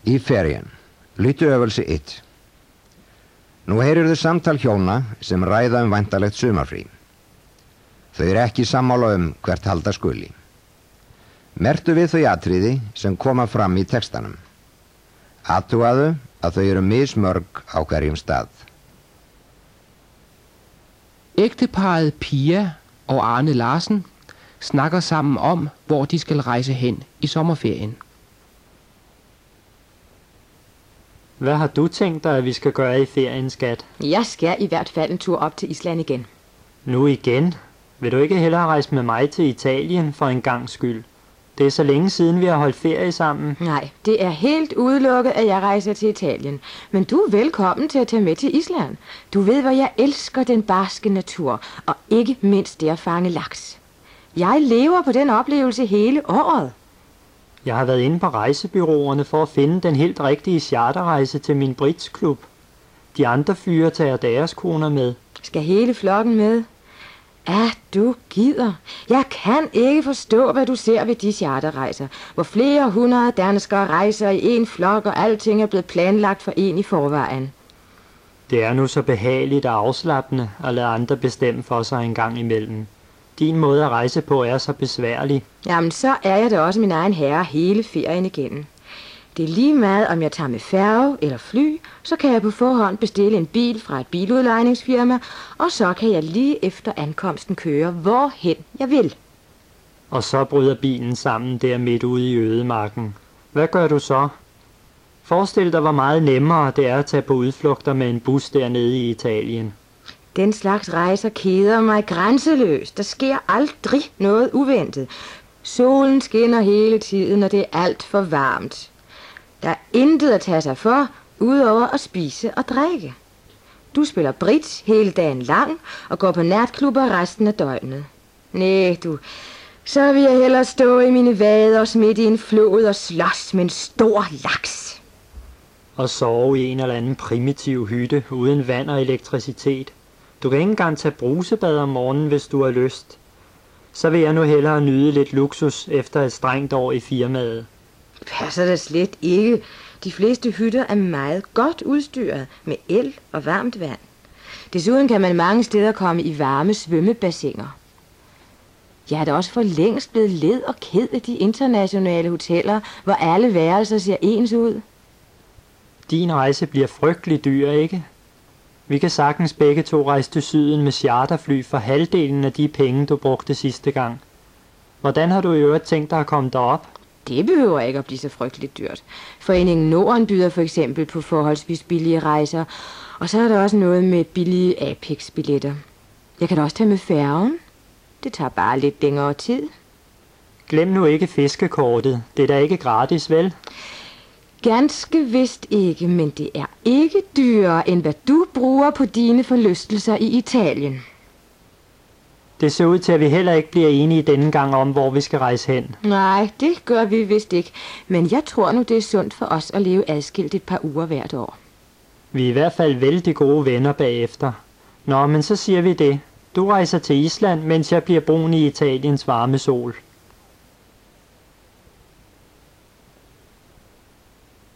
Í ferien. Lytuöfelse 1. Nú heyrirðu samtal hjóna sem ræða væntanlegt sumarfrí. Þau ekki sammála hvert halda skuli. Merktu við þau atriði sem koma fram í textanum. Athugaðu að þau eru mismörg á hverjum stað. Ægteparret Pia og Arne Larsen snakker sammen om, hvor de skal rejse hen i sommerferien. Hvad har du tænkt dig, at vi skal gøre i ferien, skat? Jeg skal i hvert fald en tur op til Island igen. Nu igen? Vil du ikke hellere rejse med mig til Italien for en gangs skyld? Det er så længe siden, vi har holdt ferie sammen. Nej, det er helt udelukket, at jeg rejser til Italien. Men du er velkommen til at tage med til Island. Du ved, hvor jeg elsker den barske natur, og ikke mindst det at fange laks. Jeg lever på den oplevelse hele året. Jeg har været inde på rejsebyråerne for at finde den helt rigtige charterrejse til min bridgeklub. De andre fyre tager deres koner med. Skal hele flokken med? Du gider. Jeg kan ikke forstå, hvad du ser ved de charterrejser, hvor flere hundrede danskere rejser i en flok, og alting er blevet planlagt for en i forvejen. Det er nu så behageligt og afslappende at lade andre bestemme for sig en gang imellem. Din måde at rejse på er så besværlig. Jamen, så er jeg da også min egen herre hele ferien igennem. Det er lige meget, om jeg tager med færge eller fly, så kan jeg på forhånd bestille en bil fra et biludlejningsfirma, og så kan jeg lige efter ankomsten køre hvorhen jeg vil. Og så bryder bilen sammen der midt ude i ødemarken. Hvad gør du så? Forestil dig, hvor meget nemmere det er at tage på udflugter med en bus dernede i Italien. Den slags rejser keder mig grænseløst. Der sker aldrig noget uventet. Solen skinner hele tiden, og det er alt for varmt. Der er intet at tage sig for, udover at spise og drikke. Du spiller bridge hele dagen lang, og går på natklubber resten af døgnet. Næh, så vil jeg hellere stå i mine vader midt i en flod og slås med en stor laks. Og sove i en eller anden primitiv hytte uden vand og elektricitet. Du kan ikke engang tage brusebad om morgenen, hvis du har lyst. Så vil jeg nu hellere nyde lidt luksus efter et strengt år i firmaet. Passer det slet ikke. De fleste hytter er meget godt udstyret med el og varmt vand. Desuden kan man mange steder komme i varme svømmebassiner. Jeg er da også for længst blevet led og ked af de internationale hoteller, hvor alle værelser ser ens ud. Din rejse bliver frygtelig dyr, ikke? Vi kan sagtens begge to rejse til syden med charterfly for halvdelen af de penge, du brugte sidste gang. Hvordan har du i øvrigt tænkt dig at komme derop? Det behøver ikke at blive så frygteligt dyrt. Foreningen Norden byder for eksempel på forholdsvis billige rejser, og så er der også noget med billige Apex-billetter. Jeg kan da også tage med færgen. Det tager bare lidt længere tid. Glem nu ikke fiskekortet. Det er da ikke gratis, vel? Ganske vist ikke, men det er ikke dyrere, end hvad du bruger på dine forlystelser i Italien. Det ser ud til, at vi heller ikke bliver enige denne gang om, hvor vi skal rejse hen. Nej, det gør vi vist ikke. Men jeg tror nu, det er sundt for os at leve adskilt et par uger hvert år. Vi er i hvert fald vældig gode venner bagefter. Nå, men så siger vi det. Du rejser til Island, mens jeg bliver brun i Italiens varme sol.